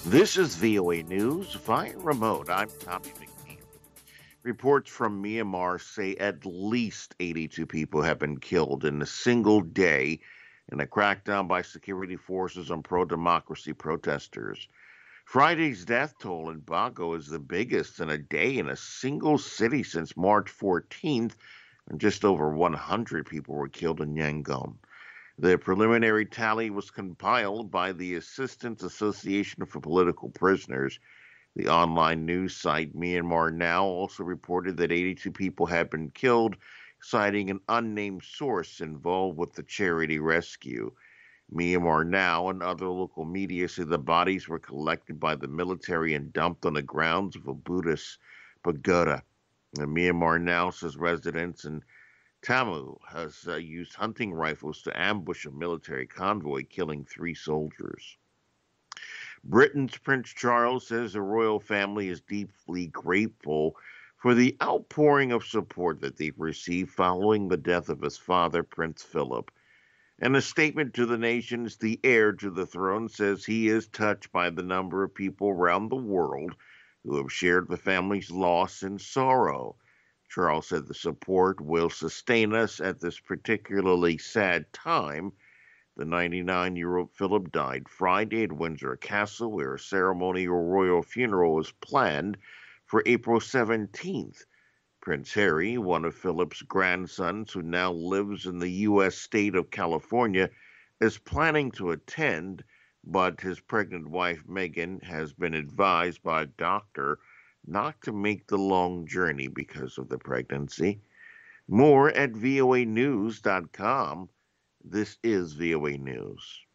This is VOA News via remote. I'm Tommy McNeil. Reports from Myanmar say at least 82 people have been killed in a single day in a crackdown by security forces on pro democracy protesters. Friday's death toll in Bago is the biggest in a day in a single city since March 14th, and just over 100 people were killed in Yangon. The preliminary tally was compiled by the Assistance Association for Political Prisoners. The online news site Myanmar Now also reported that 82 people had been killed, citing an unnamed source involved with the charity rescue. Myanmar Now and other local media say the bodies were collected by the military and dumped on the grounds of a Buddhist pagoda. And Myanmar Now says residents in Tamu has used hunting rifles to ambush a military convoy, killing 3 soldiers. Britain's Prince Charles says the royal family is deeply grateful for the outpouring of support that they've received following the death of his father, Prince Philip. In a statement to the nations, the heir to the throne says he is touched by the number of people around the world who have shared the family's loss and sorrow. Charles said the support will sustain us at this particularly sad time. The 99-year-old Philip died Friday at Windsor Castle, where a ceremonial royal funeral is planned for April 17th. Prince Harry, one of Philip's grandsons who now lives in the U.S. state of California, is planning to attend, but his pregnant wife Meghan has been advised by a doctor not to make the long journey because of the pregnancy. More at voanews.com. This is VOA News.